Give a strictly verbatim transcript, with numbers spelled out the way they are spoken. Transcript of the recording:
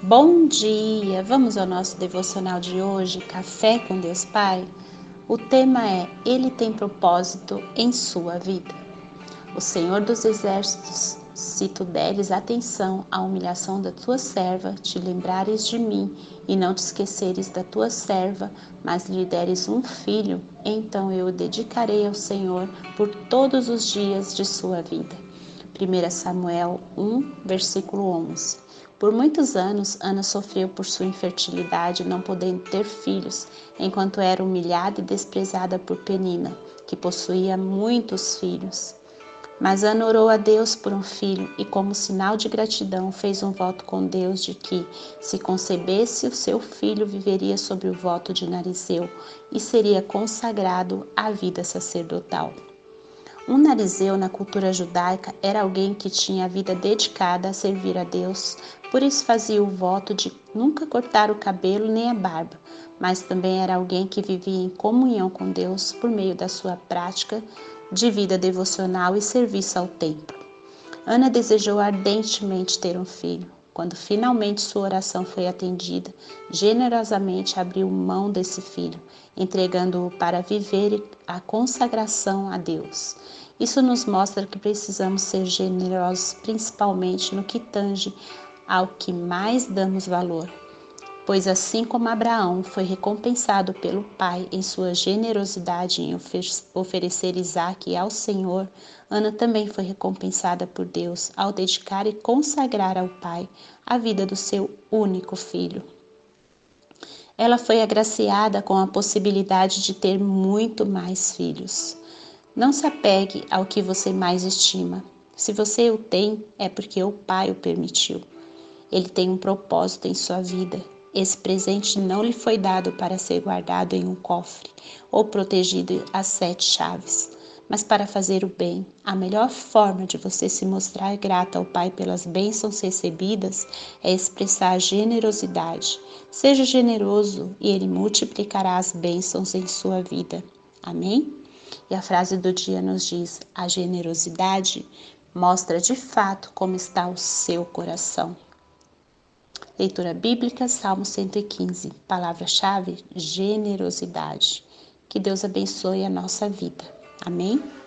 Bom dia! Vamos ao nosso devocional de hoje, Café com Deus Pai? O tema é Ele tem propósito em sua vida. O Senhor dos Exércitos, se tu deres atenção à humilhação da tua serva, te lembrares de mim e não te esqueceres da tua serva, mas lhe deres um filho, então eu o dedicarei ao Senhor por todos os dias de sua vida. primeiro Samuel um, versículo onze. Por muitos anos, Ana sofreu por sua infertilidade, não podendo ter filhos, enquanto era humilhada e desprezada por Penina, que possuía muitos filhos. Mas Ana orou a Deus por um filho e, como sinal de gratidão, fez um voto com Deus de que, se concebesse, o seu filho viveria sob o voto de Narizeu e seria consagrado à vida sacerdotal. Um narizeu na cultura judaica era alguém que tinha a vida dedicada a servir a Deus, por isso fazia o voto de nunca cortar o cabelo nem a barba, mas também era alguém que vivia em comunhão com Deus por meio da sua prática de vida devocional e serviço ao templo. Ana desejou ardentemente ter um filho. Quando finalmente sua oração foi atendida, generosamente abriu mão desse filho, entregando-o para viver a consagração a Deus. Isso nos mostra que precisamos ser generosos, principalmente no que tange ao que mais damos valor. Pois assim como Abraão foi recompensado pelo Pai em sua generosidade em oferecer Isaque ao Senhor, Ana também foi recompensada por Deus ao dedicar e consagrar ao Pai a vida do seu único filho. Ela foi agraciada com a possibilidade de ter muito mais filhos. Não se apegue ao que você mais estima. Se você o tem, é porque o Pai o permitiu. Ele tem um propósito em sua vida. Esse presente não lhe foi dado para ser guardado em um cofre ou protegido às sete chaves, mas para fazer o bem. A melhor forma de você se mostrar grata ao Pai pelas bênçãos recebidas é expressar generosidade. Seja generoso e Ele multiplicará as bênçãos em sua vida. Amém? E a frase do dia nos diz: a generosidade mostra de fato como está o seu coração. Leitura bíblica, Salmo cento e quinze, palavra-chave, generosidade. Que Deus abençoe a nossa vida. Amém?